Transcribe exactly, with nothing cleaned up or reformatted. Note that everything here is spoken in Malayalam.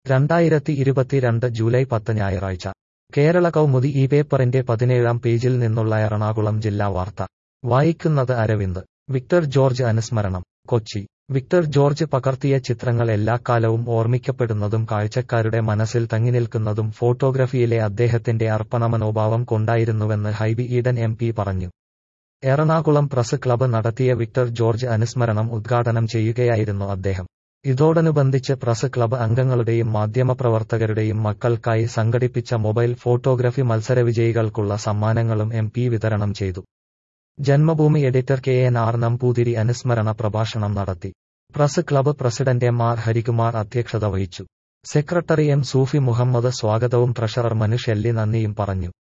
രണ്ടായിരത്തി ഇരുപത്തിരണ്ട് ജൂലൈ പത്ത് ഞായറാഴ്ച കേരള കൗമുദി ഈ പേപ്പറിന്റെ പതിനേഴാം പേജിൽ നിന്നുള്ള എറണാകുളം ജില്ലാ വാർത്ത വായിക്കുന്നത് അരവിന്ദ്. വിക്ടർ ജോർജ് അനുസ്മരണം. കൊച്ചി. വിക്ടർ ജോർജ് പകർത്തിയ ചിത്രങ്ങൾ എല്ലാക്കാലവും ഓർമ്മിക്കപ്പെടുന്നതും കാഴ്ചക്കാരുടെ മനസ്സിൽ തങ്ങിനിൽക്കുന്നതും ഫോട്ടോഗ്രഫിയിലെ അദ്ദേഹത്തിന്റെ അർപ്പണമനോഭാവം കൊണ്ടായിരുന്നുവെന്ന് ഹൈബി ഈഡൻ എം പി പറഞ്ഞു. എറണാകുളം പ്രസ് ക്ലബ്ബ് നടത്തിയ വിക്ടർ ജോർജ് അനുസ്മരണം ഉദ്ഘാടനം ചെയ്യുകയായിരുന്നു അദ്ദേഹം. ഇതോടനുബന്ധിച്ച് പ്രസ് ക്ലബ്ബ് അംഗങ്ങളുടെയും മാധ്യമപ്രവർത്തകരുടെയും മക്കൾക്കായി സംഘടിപ്പിച്ച മൊബൈൽ ഫോട്ടോഗ്രഫി മത്സരവിജയികൾക്കുള്ള സമ്മാനങ്ങളും എം പി വിതരണം ചെയ്തു. Janmabhumi editor K N R Namboothiri അനുസ്മരണ പ്രഭാഷണം നടത്തി. Press club president M R Harikumar അധ്യക്ഷത വഹിച്ചു. സെക്രട്ടറി എം സൂഫി മുഹമ്മദ് സ്വാഗതവും ട്രഷറർ മനു ഷെല്ലി നന്ദിയും പറഞ്ഞു.